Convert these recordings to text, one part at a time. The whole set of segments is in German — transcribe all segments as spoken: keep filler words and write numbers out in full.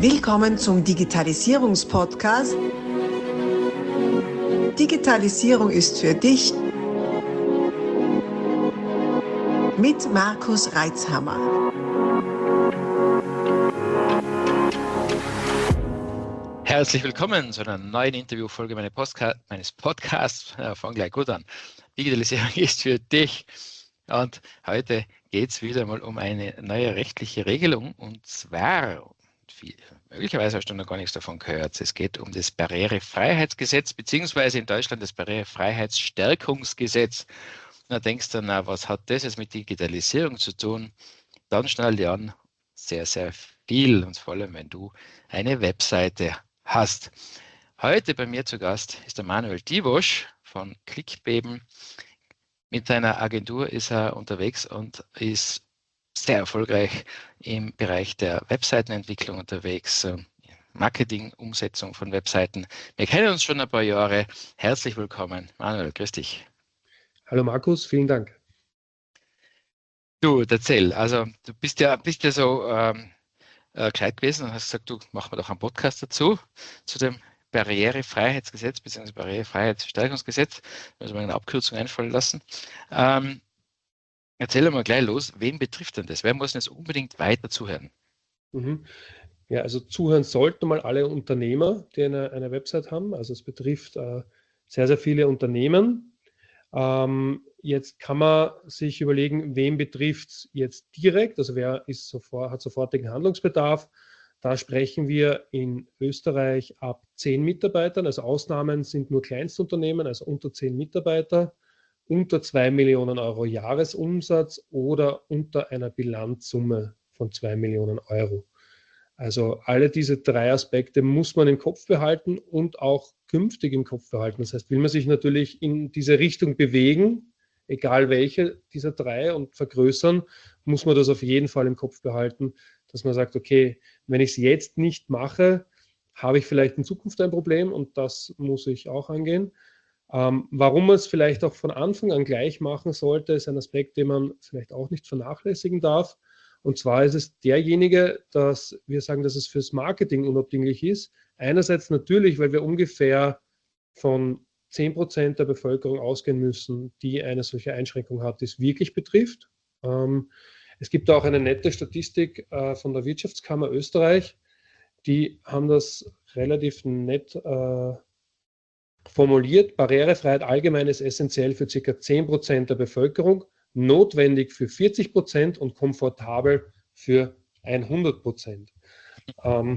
Willkommen zum Digitalisierungspodcast. Digitalisierung ist für dich mit Markus Reitzhammer. Herzlich willkommen zu einer neuen Interviewfolge meines, Postka- meines Podcasts. Ja, fang gleich gut an. Digitalisierung ist für dich. Und heute geht es wieder mal um eine neue rechtliche Regelung. Und zwar, viel, möglicherweise hast du noch gar nichts davon gehört, es geht um das Barrierefreiheitsgesetz, beziehungsweise in Deutschland das Barrierefreiheitsstärkungsgesetz. Da denkst du, na, was hat das jetzt mit Digitalisierung zu tun? Dann schnell dir an, sehr, sehr viel. Und vor allem, wenn du eine Webseite hast. Heute bei mir zu Gast ist der Manuel Divosch von Clickbeben. Mit seiner Agentur ist er unterwegs und ist sehr erfolgreich im Bereich der Webseitenentwicklung unterwegs, Marketing, Umsetzung von Webseiten. Wir kennen uns schon ein paar Jahre. Herzlich willkommen, Manuel, grüß dich. Hallo Markus, vielen Dank. Du, erzähl, also du bist ja, bist ja so ähm, äh, gescheit gewesen und hast gesagt, du, machen wir doch einen Podcast dazu, zu dem Barrierefreiheitsgesetz bzw. Barrierefreiheitsstärkungsgesetz, müssen wir eine Abkürzung einfallen lassen. Ähm, erzähl mal gleich los, wen betrifft denn das? Wer muss denn jetzt unbedingt weiter zuhören? Mhm. Ja, also zuhören sollten mal alle Unternehmer, die eine, eine Website haben. Also es betrifft äh, sehr, sehr viele Unternehmen. Ähm, jetzt kann man sich überlegen, wen betrifft es jetzt direkt, also wer ist sofort, hat sofortigen Handlungsbedarf. Da sprechen wir in Österreich ab zehn Mitarbeitern, also Ausnahmen sind nur Kleinstunternehmen, also unter zehn Mitarbeiter, unter zwei Millionen Euro Jahresumsatz oder unter einer Bilanzsumme von zwei Millionen Euro. Also alle diese drei Aspekte muss man im Kopf behalten und auch künftig im Kopf behalten. Das heißt, will man sich natürlich in diese Richtung bewegen, egal welche dieser drei und vergrößern, muss man das auf jeden Fall im Kopf behalten, dass man sagt, okay, wenn ich es jetzt nicht mache, habe ich vielleicht in Zukunft ein Problem und das muss ich auch angehen. Ähm, warum man es vielleicht auch von Anfang an gleich machen sollte, ist ein Aspekt, den man vielleicht auch nicht vernachlässigen darf. Und zwar ist es derjenige, dass wir sagen, dass es fürs Marketing unabdinglich ist. Einerseits natürlich, weil wir ungefähr von zehn Prozent der Bevölkerung ausgehen müssen, die eine solche Einschränkung hat, die es wirklich betrifft. Ähm, es gibt auch eine nette Statistik äh, von der Wirtschaftskammer Österreich. Die haben das relativ nett äh, formuliert. Barrierefreiheit allgemein ist essentiell für ca. zehn Prozent der Bevölkerung, notwendig für vierzig Prozent und komfortabel für hundert Prozent. Ähm,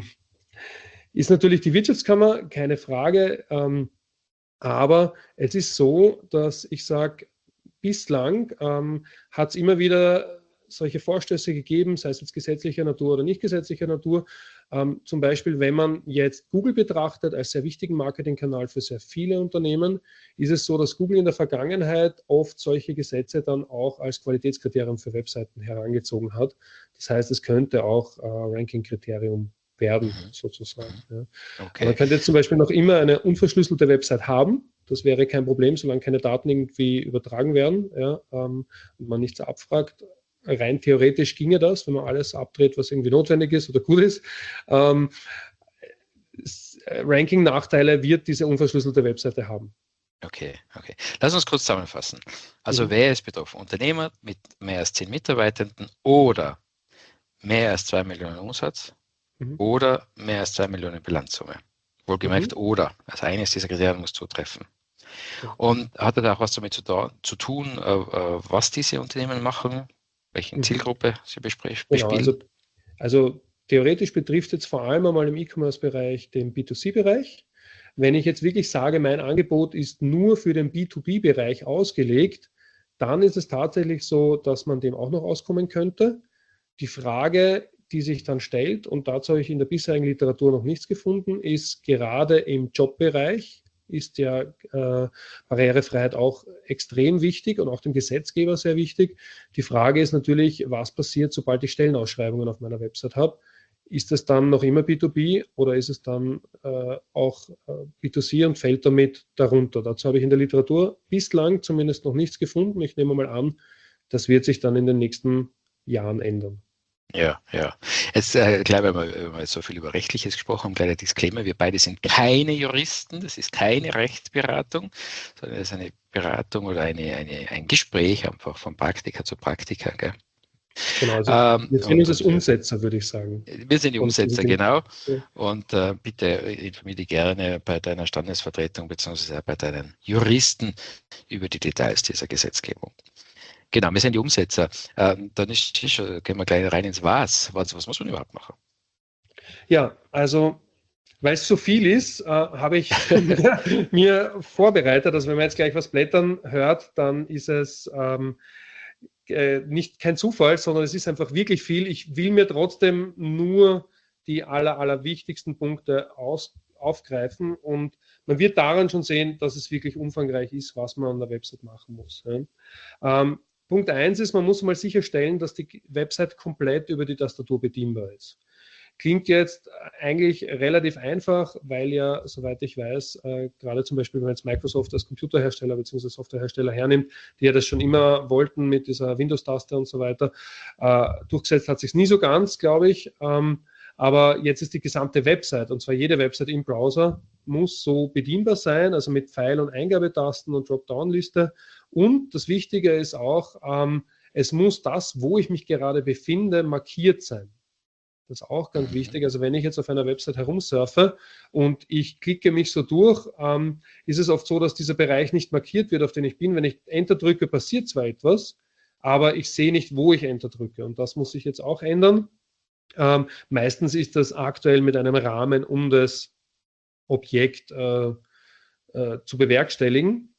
ist natürlich die Wirtschaftskammer, keine Frage, ähm, aber es ist so, dass ich sage, bislang ähm, hat es immer wieder solche Vorstöße gegeben, sei es jetzt gesetzlicher Natur oder nicht gesetzlicher Natur. Ähm, zum Beispiel, wenn man jetzt Google betrachtet als sehr wichtigen Marketingkanal für sehr viele Unternehmen, ist es so, dass Google in der Vergangenheit oft solche Gesetze dann auch als Qualitätskriterium für Webseiten herangezogen hat. Das heißt, es könnte auch äh, Ranking-Kriterium werden, Mhm. sozusagen. Ja. Okay. Man könnte jetzt zum Beispiel noch immer eine unverschlüsselte Website haben. Das wäre kein Problem, solange keine Daten irgendwie übertragen werden, ja, ähm, und man nichts abfragt. Rein theoretisch ginge das, wenn man alles abdreht, was irgendwie notwendig ist oder gut ist. Ähm, Ranking-Nachteile wird diese unverschlüsselte Webseite haben. Okay, okay. Lass uns kurz zusammenfassen. Also Mhm. wer ist betroffen? Unternehmer mit mehr als zehn Mitarbeitenden oder mehr als zwei Millionen Umsatz Mhm. oder mehr als zwei Millionen Bilanzsumme. Wohlgemerkt Mhm. oder. Also eines dieser Kriterien muss zutreffen. Ja. Und hat das auch was damit zu, da, zu tun, äh, was diese Unternehmen machen, welche Mhm. Zielgruppe sie bespr- Genau, bespielen? also, also theoretisch betrifft jetzt vor allem einmal im E-Commerce-Bereich den B zwei C-Bereich. Wenn ich jetzt wirklich sage, mein Angebot ist nur für den B zwei B-Bereich ausgelegt, dann ist es tatsächlich so, dass man dem auch noch auskommen könnte. Die Frage, die sich dann stellt, und dazu habe ich in der bisherigen Literatur noch nichts gefunden, ist gerade im Jobbereich ist ja äh, Barrierefreiheit auch extrem wichtig und auch dem Gesetzgeber sehr wichtig. Die Frage ist natürlich, was passiert, sobald ich Stellenausschreibungen auf meiner Website habe? Ist es dann noch immer B zwei B oder ist es dann äh, auch äh, B zwei C und fällt damit darunter? Dazu habe ich in der Literatur bislang zumindest noch nichts gefunden. Ich nehme mal an, das wird sich dann in den nächsten Jahren ändern. Ja, ja. Jetzt, äh, gleich, weil wir, wenn wir so viel über Rechtliches gesprochen haben, kleiner Disclaimer, wir beide sind keine Juristen, das ist keine Rechtsberatung, sondern es ist eine Beratung oder eine, eine, ein Gespräch einfach von Praktiker zu Praktiker. Gell? Genau, also Ähm, wir sehen und, uns als und Umsetzer, würde ich sagen. wir sind die Und Umsetzer, diese- genau. Ja. Und äh, bitte informiere dich gerne bei deiner Standesvertretung bzw. bei deinen Juristen über die Details dieser Gesetzgebung. Genau, wir sind die Umsetzer. Ähm, dann ist, schon, gehen wir gleich rein ins Was. Was, was muss man überhaupt machen? Ja, also weil es so viel ist, äh, habe ich mir, mir vorbereitet. Also wenn man jetzt gleich was blättern hört, dann ist es ähm, äh, nicht kein Zufall, sondern es ist einfach wirklich viel. Ich will mir trotzdem nur die aller, aller wichtigsten Punkte aus, aufgreifen und man wird daran schon sehen, dass es wirklich umfangreich ist, was man an der Website machen muss. Ja. Ähm, Punkt eins ist, man muss mal sicherstellen, dass die Website komplett über die Tastatur bedienbar ist. Klingt jetzt eigentlich relativ einfach, weil ja, soweit ich weiß, äh, gerade zum Beispiel, wenn man jetzt Microsoft als Computerhersteller bzw. Softwarehersteller hernimmt, die ja das schon immer wollten mit dieser Windows-Taste und so weiter, äh, durchgesetzt hat sich nie so ganz, glaube ich. Ähm, aber jetzt ist die gesamte Website, und zwar jede Website im Browser, muss so bedienbar sein, also mit Pfeil- und Eingabetasten und Dropdown-Liste. Und das Wichtige ist auch, ähm, es muss das, wo ich mich gerade befinde, markiert sein. Das ist auch ganz wichtig. Also wenn ich jetzt auf einer Website herumsurfe und ich klicke mich so durch, ähm, ist es oft so, dass dieser Bereich nicht markiert wird, auf den ich bin. Wenn ich Enter drücke, passiert zwar etwas, aber ich sehe nicht, wo ich Enter drücke. Und das muss sich jetzt auch ändern. Ähm, meistens ist das aktuell mit einem Rahmen, um das Objekt äh, äh, zu bewerkstelligen.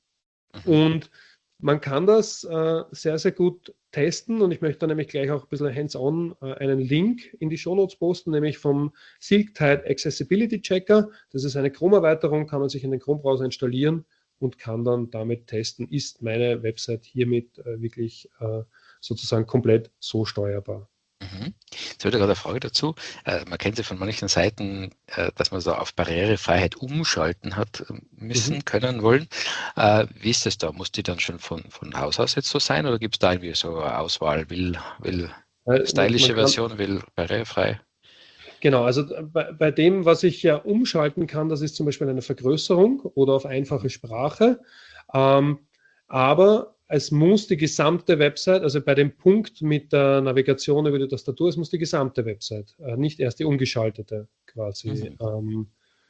Und man kann das äh, sehr, sehr gut testen und ich möchte dann nämlich gleich auch ein bisschen hands-on äh, einen Link in die Shownotes posten, nämlich vom Silktide Accessibility Checker. Das ist eine Chrome-Erweiterung, kann man sich in den Chrome-Browser installieren und kann dann damit testen, ist meine Website hiermit äh, wirklich äh, sozusagen komplett so steuerbar. Mhm. Jetzt habe ich gerade eine Frage dazu. Äh, man kennt ja von manchen Seiten, äh, dass man so auf Barrierefreiheit umschalten hat müssen, Mhm. können, wollen. Äh, wie ist das da? Muss die dann schon von, von Haus aus jetzt so sein oder gibt es da irgendwie so eine Auswahl? Will, will Äh, man stylische kann, Version, will barrierefrei? Genau, also bei, bei dem, was ich ja umschalten kann, das ist zum Beispiel eine Vergrößerung oder auf einfache Sprache. Ähm, aber es muss die gesamte Website, also bei dem Punkt mit der Navigation über die Tastatur, es muss die gesamte Website, äh, nicht erst die umgeschaltete quasi, Mhm. ähm,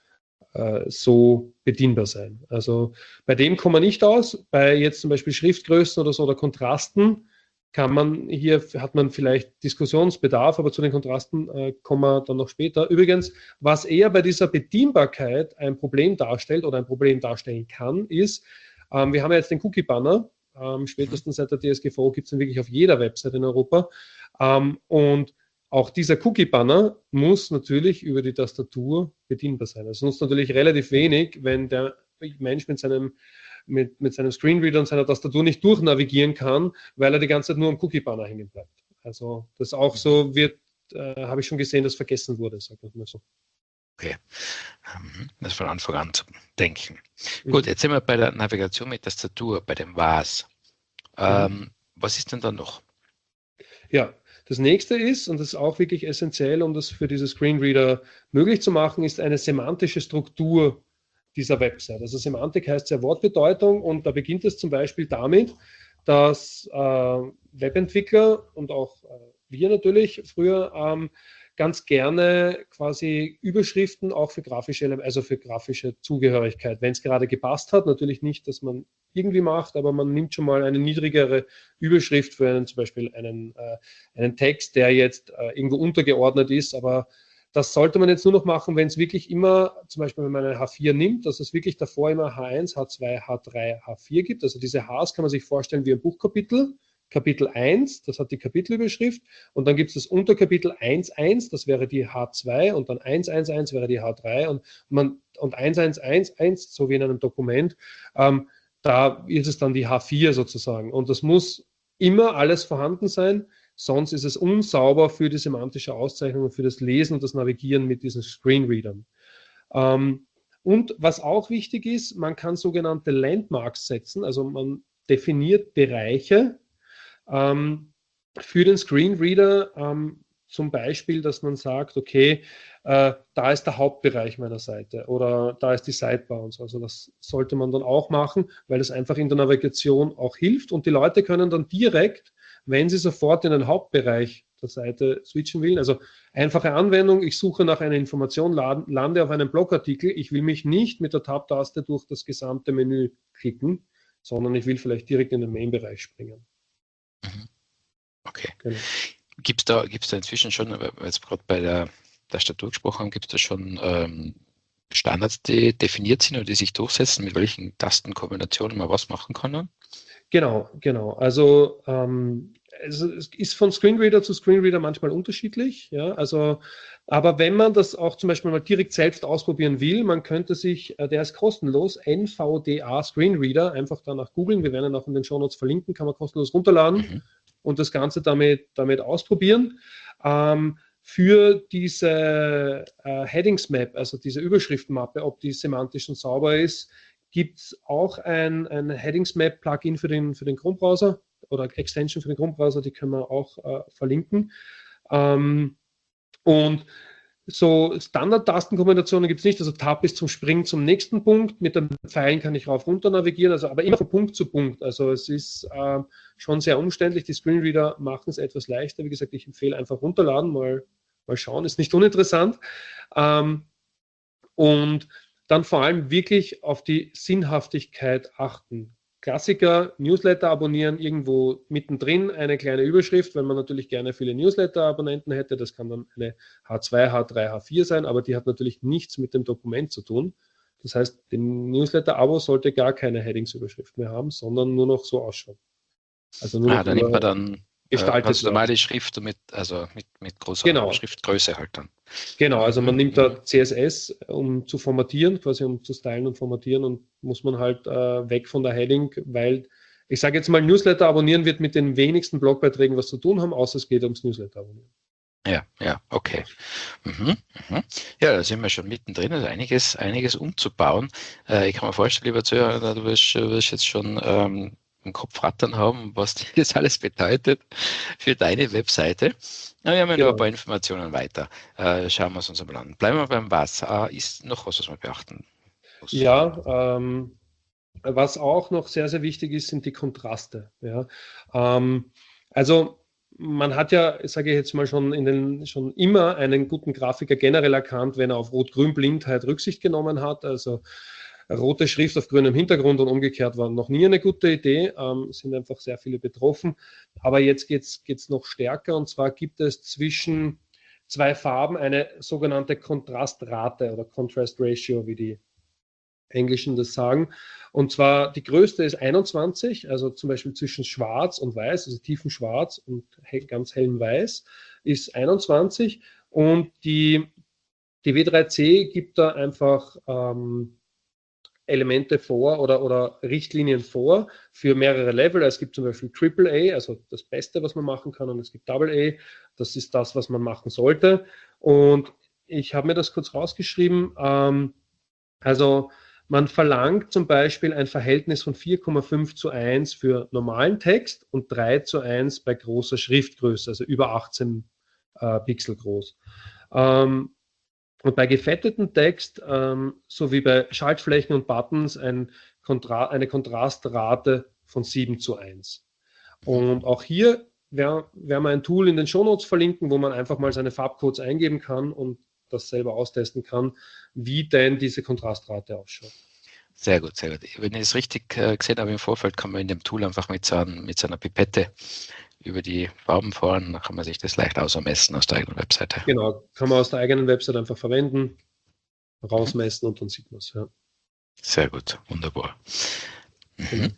äh, so bedienbar sein. Also bei dem kommen wir nicht aus. Bei jetzt zum Beispiel Schriftgrößen oder so oder Kontrasten kann man hier, hat man vielleicht Diskussionsbedarf, aber zu den Kontrasten äh, kommen wir dann noch später. Übrigens, was eher bei dieser Bedienbarkeit ein Problem darstellt oder ein Problem darstellen kann, ist, ähm, wir haben ja jetzt den Cookie-Banner, ähm, spätestens seit der D S G V gibt es ihn wirklich auf jeder Website in Europa. Ähm, und auch dieser Cookie-Banner muss natürlich über die Tastatur bedienbar sein. Es nutzt natürlich relativ wenig, wenn der Mensch mit seinem mit, mit seinem Screenreader und seiner Tastatur nicht durchnavigieren kann, weil er die ganze Zeit nur am Cookie-Banner hängen bleibt. Also das auch so wird, äh, habe ich schon gesehen, dass vergessen wurde, sagt man mal so. Okay, das von Anfang an zu denken. Mhm. Gut, jetzt sind wir bei der Navigation mit Tastatur, bei dem Was. Ähm, Mhm. Was ist denn dann noch? Ja, das nächste ist, und das ist auch wirklich essentiell, um das für diese Screenreader möglich zu machen, ist eine semantische Struktur dieser Website. Also Semantik heißt ja Wortbedeutung und da beginnt es zum Beispiel damit, dass äh, Webentwickler und auch äh, wir natürlich früher ähm, ganz gerne quasi Überschriften auch für grafische, also für grafische Zugehörigkeit, wenn es gerade gepasst hat, natürlich nicht, dass man irgendwie macht, aber man nimmt schon mal eine niedrigere Überschrift für einen, zum Beispiel einen, äh, einen Text, der jetzt äh, irgendwo untergeordnet ist, aber das sollte man jetzt nur noch machen, wenn es wirklich immer, zum Beispiel wenn man eine H vier nimmt, dass es wirklich davor immer H eins, H zwei, H drei, H vier gibt. Also diese Hs kann man sich vorstellen wie ein Buchkapitel. Kapitel eins, das hat die Kapitelüberschrift und dann gibt es das Unterkapitel eins Punkt eins, das wäre die H zwei und dann eins Punkt eins Punkt eins wäre die H drei und, man, und eins Punkt eins Punkt eins, eins, so wie in einem Dokument, ähm, da ist es dann die H vier sozusagen und das muss immer alles vorhanden sein, sonst ist es unsauber für die semantische Auszeichnung und für das Lesen und das Navigieren mit diesen Screenreadern. Ähm, und was auch wichtig ist, man kann sogenannte Landmarks setzen, also man definiert Bereiche ähm, für den Screenreader, ähm, zum Beispiel, dass man sagt, okay, äh, da ist der Hauptbereich meiner Seite oder da ist die Sidebar und so. Also das sollte man dann auch machen, weil das einfach in der Navigation auch hilft und die Leute können dann direkt, wenn sie sofort in den Hauptbereich der Seite switchen will, also einfache Anwendung, ich suche nach einer Information, lande auf einen Blogartikel, ich will mich nicht mit der Tab-Taste durch das gesamte Menü klicken, sondern ich will vielleicht direkt in den Main-Bereich springen. Okay. Genau. Gibt es da, gibt's da inzwischen schon, weil wir jetzt gerade bei der, der Statur gesprochen haben, gibt es da schon ähm, Standards, die definiert sind oder die sich durchsetzen, mit welchen Tastenkombinationen man was machen kann? Dann? Genau, genau. Also, ähm, also es ist von Screenreader zu Screenreader manchmal unterschiedlich. Ja, also, aber wenn man das auch zum Beispiel mal direkt selbst ausprobieren will, man könnte sich, äh, der ist kostenlos, N V D A Screenreader, einfach danach googeln. Wir werden ihn auch in den Shownotes verlinken, kann man kostenlos runterladen Mhm. und das Ganze damit, damit ausprobieren. Ähm, für diese äh, Headings Map, also diese Überschriftenmappe, ob die semantisch und sauber ist, gibt es auch ein, ein Headings Map Plugin für den, für den Chrome-Browser oder Extension für den Chrome-Browser, die können wir auch äh, verlinken. Ähm, und so Standard-Tastenkombinationen gibt es nicht, also Tab ist zum Springen zum nächsten Punkt, mit den Pfeilen kann ich rauf runter navigieren, also aber immer von Punkt zu Punkt. Also es ist äh, schon sehr umständlich, die Screenreader machen es etwas leichter. Wie gesagt, ich empfehle einfach runterladen, mal, mal schauen, ist nicht uninteressant. Ähm, und dann vor allem wirklich auf die Sinnhaftigkeit achten. Klassiker, Newsletter abonnieren, irgendwo mittendrin eine kleine Überschrift, weil man natürlich gerne viele Newsletter-Abonnenten hätte. Das kann dann eine H zwei, H drei, H vier sein, aber die hat natürlich nichts mit dem Dokument zu tun. Das heißt, die Newsletter-Abo sollte gar keine Headings-Überschrift mehr haben, sondern nur noch so ausschauen. Also nur Ah, noch da nimmt man dann gestaltet ganz werden. normale Schrift mit, also mit, mit großer Genau. Schriftgröße halt dann. Genau, also man Mhm. nimmt da C S S, um zu formatieren, quasi um zu stylen und formatieren und muss man halt äh, weg von der Heading, weil ich sage jetzt mal, Newsletter abonnieren wird mit den wenigsten Blogbeiträgen was zu tun haben, außer es geht ums Newsletter abonnieren. Ja, ja, okay. Mhm, mhm. Ja, da sind wir schon mittendrin, also einiges, einiges umzubauen. Äh, ich kann mir vorstellen, lieber Zuhörer, du wirst, wirst jetzt schon ähm, im Kopf rattern haben, was das alles bedeutet für deine Webseite. Na, wir haben ja Genau. noch ein paar Informationen weiter. Äh, schauen wir es uns einmal an. Bleiben wir beim Was. Äh, ist noch was, was wir beachten muss? Ja, ähm, was auch noch sehr, sehr wichtig ist, sind die Kontraste. Ja. Ähm, also man hat ja, sage ich jetzt mal, schon, in den, schon immer einen guten Grafiker generell erkannt, wenn er auf Rot-Grün-Blindheit Rücksicht genommen hat. Also rote Schrift auf grünem Hintergrund und umgekehrt war noch nie eine gute Idee, ähm, sind einfach sehr viele betroffen. Aber jetzt geht es noch stärker und zwar gibt es zwischen zwei Farben eine sogenannte Kontrastrate oder Contrast Ratio, wie die Englischen das sagen. Und zwar die größte ist einundzwanzig, also zum Beispiel zwischen Schwarz und Weiß, also tiefem Schwarz und hell, ganz hellem Weiß, ist einundzwanzig. Und die, die W drei C gibt da einfach ähm, Elemente vor oder, oder Richtlinien vor für mehrere Level. Es gibt zum Beispiel Triple A, also das Beste, was man machen kann, und es gibt Double A, das ist das, was man machen sollte. Und ich habe mir das kurz rausgeschrieben. Ähm, also man verlangt zum Beispiel ein Verhältnis von vier Komma fünf zu eins für normalen Text und drei zu eins bei großer Schriftgröße, also über achtzehn äh, Pixel groß. Ähm, und bei gefetteten Text, ähm, sowie bei Schaltflächen und Buttons, ein Kontra eine Kontrastrate von sieben zu eins. Und auch hier werden wir ein Tool in den Shownotes verlinken, wo man einfach mal seine Farbcodes eingeben kann und das selber austesten kann, wie denn diese Kontrastrate ausschaut. Sehr gut, sehr gut. Wenn ich es richtig äh, gesehen habe im Vorfeld, kann man in dem Tool einfach mit so, einem, mit so einer Pipette über die Farben fahren, dann kann man sich das leicht ausermessen aus der eigenen Webseite. Genau, kann man aus der eigenen Website einfach verwenden, rausmessen und dann sieht man es. Ja. Sehr gut, wunderbar. Genau.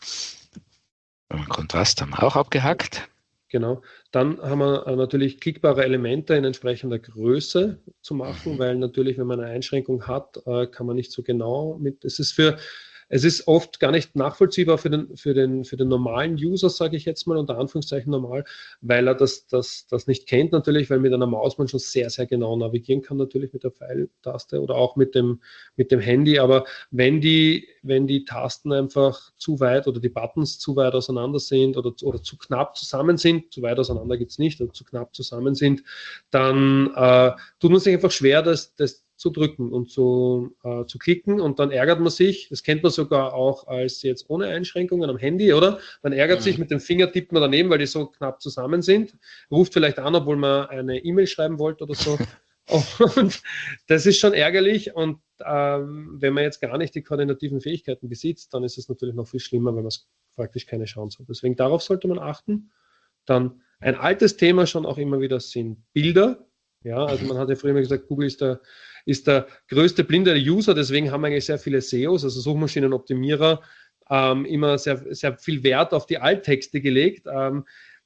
Mhm. Kontrast haben wir auch abgehackt. Genau. Dann haben wir natürlich klickbare Elemente in entsprechender Größe zu machen, Mhm. weil natürlich, wenn man eine Einschränkung hat, kann man nicht so genau mit. Es ist für es ist oft gar nicht nachvollziehbar für den, für den, für den normalen User, sage ich jetzt mal, unter Anführungszeichen normal, weil er das, das, das nicht kennt natürlich, weil mit einer Maus man schon sehr, sehr genau navigieren kann, natürlich mit der Pfeiltaste oder auch mit dem, mit dem Handy. Aber wenn die, wenn die Tasten einfach zu weit oder die Buttons zu weit auseinander sind oder, oder zu knapp zusammen sind, zu weit auseinander gibt es nicht, oder zu knapp zusammen sind, dann äh, tut man sich einfach schwer, das, das zu drücken und zu, äh, zu klicken, und dann ärgert man sich, das kennt man sogar auch als jetzt ohne Einschränkungen am Handy, oder? Man ärgert mhm. sich, mit dem Finger tippt man daneben, weil die so knapp zusammen sind, ruft vielleicht an, obwohl man eine E-Mail schreiben wollte oder so. Und das ist schon ärgerlich, und ähm, wenn man jetzt gar nicht die koordinativen Fähigkeiten besitzt, dann ist es natürlich noch viel schlimmer, wenn man praktisch keine Chance hat. Deswegen darauf sollte man achten. Dann ein altes Thema schon auch immer wieder sind Bilder. Ja, also man hat ja früher immer gesagt, Google ist der, ist der größte blinde User, deswegen haben eigentlich sehr viele S E Os, also Suchmaschinenoptimierer, ähm, immer sehr, sehr viel Wert auf die Alttexte gelegt ähm,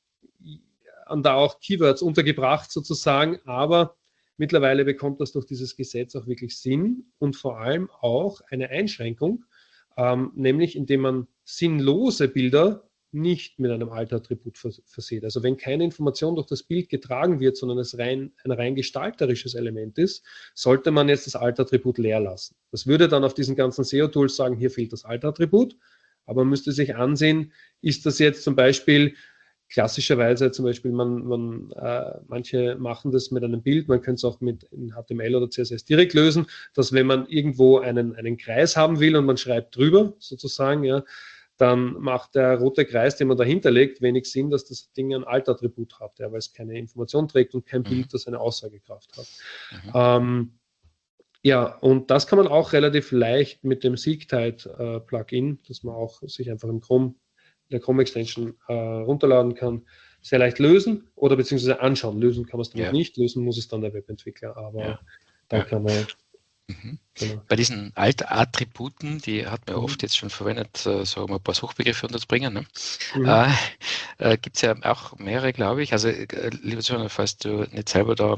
und da auch Keywords untergebracht sozusagen, aber mittlerweile bekommt das durch dieses Gesetz auch wirklich Sinn und vor allem auch eine Einschränkung, ähm, nämlich indem man sinnlose Bilder nicht mit einem Alt-Attribut verseht. Also wenn keine Information durch das Bild getragen wird, sondern es rein, ein rein gestalterisches Element ist, sollte man jetzt das Alt-Attribut leer lassen. Das würde dann auf diesen ganzen S E O-Tools sagen, hier fehlt das Alt-Attribut, aber man müsste sich ansehen, ist das jetzt zum Beispiel klassischerweise, zum Beispiel man, man äh, manche machen das mit einem Bild, man könnte es auch mit in H T M L oder C S S direkt lösen, dass wenn man irgendwo einen, einen Kreis haben will und man schreibt drüber sozusagen, ja, dann macht der rote Kreis, den man dahinter legt, wenig Sinn, dass das Ding ein Alt-Attribut hat, ja, weil es keine Information trägt und kein mhm. Bild, das eine Aussagekraft hat. Mhm. Ähm, ja, und das kann man auch relativ leicht mit dem SeekTide-Plugin, äh, das man auch sich einfach im Chrome, der Chrome-Extension äh, runterladen kann, sehr leicht lösen oder beziehungsweise anschauen. Lösen kann man es dann ja. noch nicht, lösen muss es dann der Webentwickler, aber ja. dann ja. kann man... Mhm. Genau. Bei diesen Alt-Attributen, die hat man mhm. oft jetzt schon verwendet, so um ein paar Suchbegriffe unterzubringen, ne? mhm. äh, äh, gibt es ja auch mehrere, glaube ich. Also, äh, lieber Zuhörer, falls du nicht selber da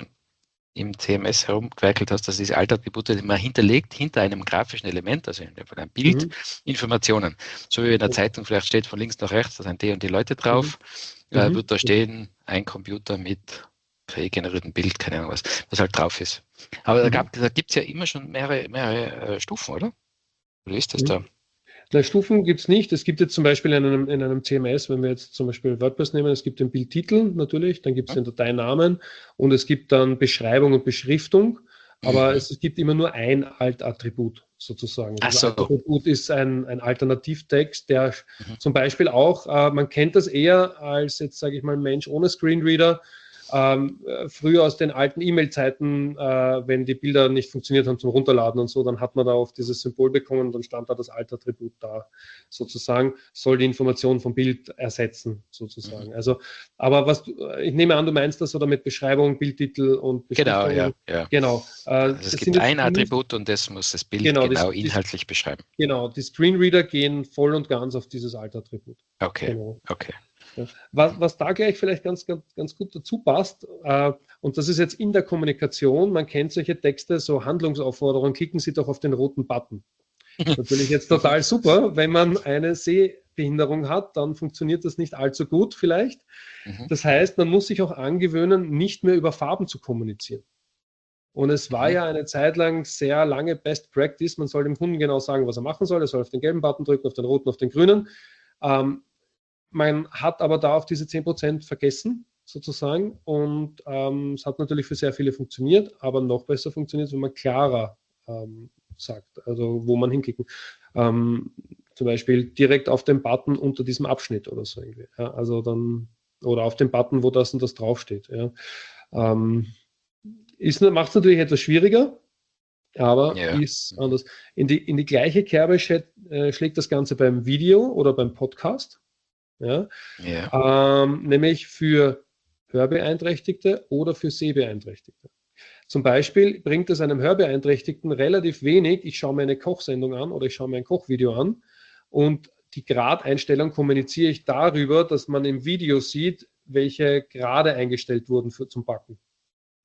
im C M S herumgewerkelt hast, dass diese Alt-Attribute, die man hinterlegt hinter einem grafischen Element, also in einem Bild, mhm. Informationen. So wie in der Zeitung vielleicht steht von links nach rechts, da sind die und die Leute drauf, mhm. äh, wird da stehen, ein Computer mit generierten Bild, keine Ahnung was, was halt drauf ist. Aber mhm. da, da gibt es ja immer schon mehrere, mehrere äh, Stufen, oder? Oder ist das mhm. da? Na, Stufen gibt es nicht. Es gibt jetzt zum Beispiel in einem, in einem C M S, wenn wir jetzt zum Beispiel WordPress nehmen, es gibt den Bildtitel natürlich, dann gibt es mhm. den Dateinamen und es gibt dann Beschreibung und Beschriftung, aber mhm. es gibt immer nur ein Alt-Attribut sozusagen. Ach das so. Alt-Attribut ist ein, ein Alternativtext, der mhm. zum Beispiel auch, äh, man kennt das eher als jetzt, sage ich mal, Mensch ohne Screenreader, Ähm, früher aus den alten E-Mail-Zeiten, äh, wenn die Bilder nicht funktioniert haben zum Runterladen und so, dann hat man da oft dieses Symbol bekommen und dann stand da das Alt-Attribut da sozusagen, soll die Information vom Bild ersetzen sozusagen. Mhm. Also, aber was, du, ich nehme an, du meinst das oder mit Beschreibung, Bildtitel und Beschreibung. Genau, ja. ja. Genau. Äh, also es gibt ein Attribut und das muss das Bild genau, genau die, inhaltlich die, beschreiben. Genau, die Screenreader gehen voll und ganz auf dieses Alt-Attribut. Okay, genau. okay. Ja. Was, was da gleich vielleicht ganz, ganz, ganz gut dazu passt, äh, und das ist jetzt in der Kommunikation, man kennt solche Texte, so Handlungsaufforderungen, klicken Sie doch auf den roten Button. Natürlich jetzt total super, wenn man eine Sehbehinderung hat, dann funktioniert das nicht allzu gut vielleicht. Mhm. Das heißt, man muss sich auch angewöhnen, nicht mehr über Farben zu kommunizieren. Und es war mhm. ja eine Zeit lang sehr lange Best Practice, man soll dem Kunden genau sagen, was er machen soll, er soll auf den gelben Button drücken, auf den roten, auf den grünen. Ähm, Man hat aber da auf diese zehn Prozent vergessen, sozusagen. Und ähm, es hat natürlich für sehr viele funktioniert, aber noch besser funktioniert, wenn man klarer ähm, sagt, also wo man hinklicken. Ähm, zum Beispiel direkt auf den Button unter diesem Abschnitt oder so irgendwie. Ja, also dann, oder auf den Button, wo das und das draufsteht. Ja. Ähm, macht es natürlich etwas schwieriger, aber ja. ist anders. In die, in die gleiche Kerbe schlägt, äh, schlägt das Ganze beim Video oder beim Podcast. Ja? Ja. Ähm, nämlich für Hörbeeinträchtigte oder für Sehbeeinträchtigte. Zum Beispiel bringt es einem Hörbeeinträchtigten relativ wenig, ich schaue mir eine Kochsendung an oder ich schaue mir ein Kochvideo an und die Gradeinstellung kommuniziere ich darüber, dass man im Video sieht, welche Grade eingestellt wurden für, zum Backen.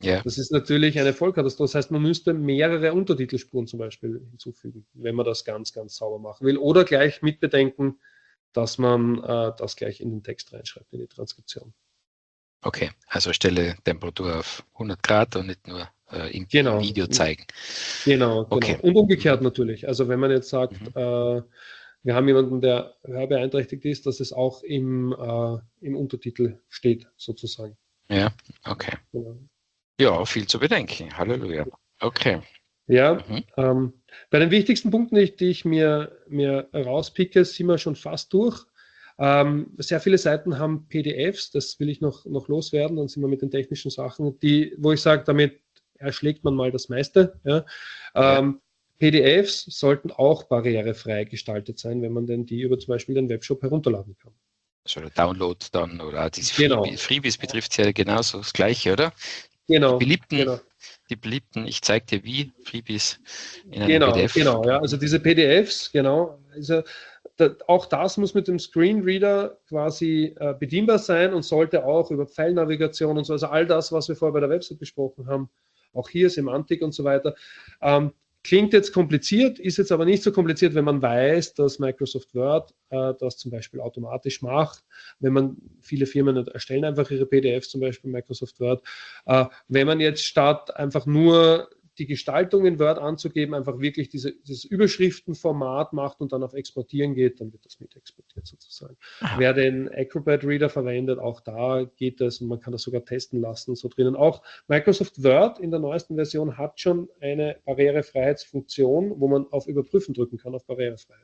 Ja. Das ist natürlich eine Vollkatastrophe. Das heißt, man müsste mehrere Untertitelspuren zum Beispiel hinzufügen, wenn man das ganz, ganz sauber machen will. Oder gleich mitbedenken, dass man äh, das gleich in den Text reinschreibt, in die Transkription. Okay, also stelle Temperatur auf hundert Grad und nicht nur äh, im Genau. Video zeigen. Genau, Okay. genau. Und umgekehrt natürlich. Also wenn man jetzt sagt, Mhm. äh, wir haben jemanden, der hörbeeinträchtigt ist, dass es auch im, äh, im Untertitel steht, sozusagen. Ja, okay. Genau. Ja, viel zu bedenken. Halleluja. Okay. Ja, Mhm. ähm, bei den wichtigsten Punkten, die, die ich mir, mir rauspicke, sind wir schon fast durch. Ähm, sehr viele Seiten haben P D Fs, das will ich noch, noch loswerden, dann sind wir mit den technischen Sachen, die, wo ich sage, damit erschlägt man mal das meiste. Ja. Ähm, ja. P D Fs sollten auch barrierefrei gestaltet sein, wenn man denn die über zum Beispiel den Webshop herunterladen kann. Also der Download dann oder diese Genau. Freebies, Freebies betrifft ja genauso das Gleiche, oder? Genau. Die beliebten, genau. die beliebten, ich zeige dir wie, Freebies in einem genau, P D F. Genau, ja, also diese P D Fs, genau. Also da, auch das muss mit dem Screenreader quasi äh, bedienbar sein und sollte auch über Pfeilnavigation und so, also all das, was wir vorher bei der Website besprochen haben, auch hier Semantik und so weiter. Ähm, klingt jetzt kompliziert, ist jetzt aber nicht so kompliziert, wenn man weiß, dass Microsoft Word äh, das zum Beispiel automatisch macht. Wenn man, viele Firmen erstellen einfach ihre P D Fs, zum Beispiel Microsoft Word. Äh, wenn man jetzt statt einfach nur die Gestaltung in Word anzugeben, einfach wirklich diese, dieses Überschriftenformat macht und dann auf Exportieren geht, dann wird das mit exportiert sozusagen. Aha. Wer den Acrobat Reader verwendet, auch da geht das und man kann das sogar testen lassen, so drinnen. Auch Microsoft Word in der neuesten Version hat schon eine Barrierefreiheitsfunktion, wo man auf Überprüfen drücken kann, auf Barrierefreiheit.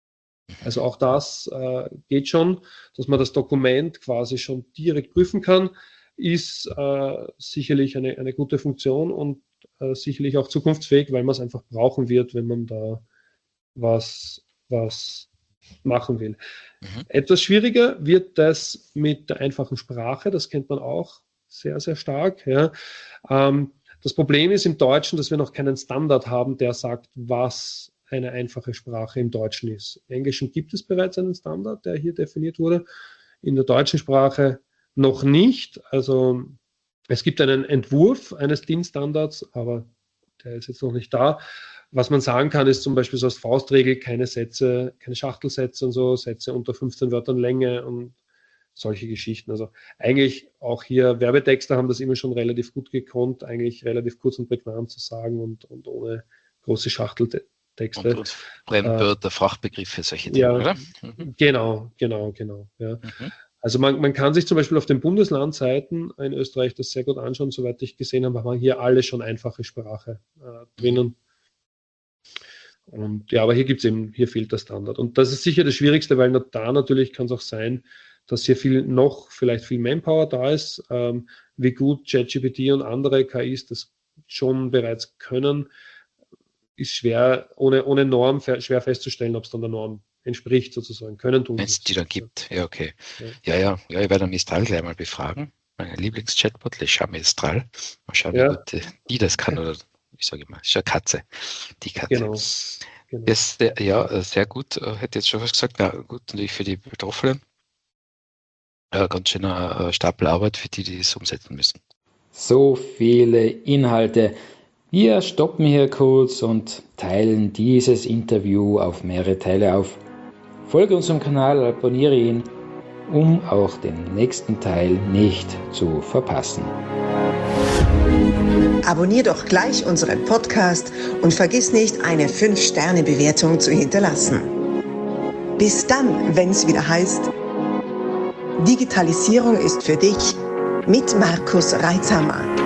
Also auch das äh, geht schon, dass man das Dokument quasi schon direkt prüfen kann, ist äh, sicherlich eine, eine gute Funktion und äh, sicherlich auch zukunftsfähig, weil man es einfach brauchen wird, wenn man da was, was machen will. Mhm. Etwas schwieriger wird das mit der einfachen Sprache, das kennt man auch sehr, sehr stark. Ja. Ähm, das Problem ist im Deutschen, dass wir noch keinen Standard haben, der sagt, was eine einfache Sprache im Deutschen ist. Im Englischen gibt es bereits einen Standard, der hier definiert wurde. In der deutschen Sprache noch nicht. Also es gibt einen Entwurf eines D I N-Standards, aber der ist jetzt noch nicht da. Was man sagen kann, ist zum Beispiel so als Faustregel keine Sätze, keine Schachtelsätze und so, Sätze unter fünfzehn Wörtern Länge und solche Geschichten. Also eigentlich auch hier Werbetexter haben das immer schon relativ gut gekonnt, eigentlich relativ kurz und prägnant zu sagen und, und ohne große Schachteltexte. Und, und Fremdwörter, äh, Fachbegriffe, solche Dinge, ja, oder? Mhm. Genau, genau, genau. Ja. Mhm. Also man, man kann sich zum Beispiel auf den Bundeslandseiten in Österreich das sehr gut anschauen, soweit ich gesehen habe, haben wir hier alle schon einfache Sprache äh, drinnen. Und ja, aber hier gibt es eben, hier fehlt der Standard. Und das ist sicher das Schwierigste, weil da natürlich kann es auch sein, dass hier viel noch, vielleicht viel Manpower da ist, ähm, wie gut ChatGPT und andere K Is das schon bereits können, ist schwer, ohne, ohne Norm schwer festzustellen, ob es dann der Norm entspricht sozusagen, können tun. Wenn es die da gibt, ja, okay. Ja, ja, ja, ja ich werde Mistral gleich mal befragen. Mein Lieblings-Chatbot, Lesha Mistral. Mal schauen, ja. wie gut die das kann, oder ich sage immer, ist eine Katze, die Katze. Genau. genau. Das, ja, sehr gut, hätte jetzt schon was gesagt, ja, gut, natürlich für die Betroffenen. Ja, ganz schöner Stapel Arbeit für die, die es umsetzen müssen. So viele Inhalte. Wir stoppen hier kurz und teilen dieses Interview auf mehrere Teile auf. Folge unserem Kanal, abonniere ihn, um auch den nächsten Teil nicht zu verpassen. Abonnier doch gleich unseren Podcast und vergiss nicht, eine fünf Sterne Bewertung zu hinterlassen. Bis dann, wenn es wieder heißt, Digitalisierung ist für dich mit Markus Reitzhammer.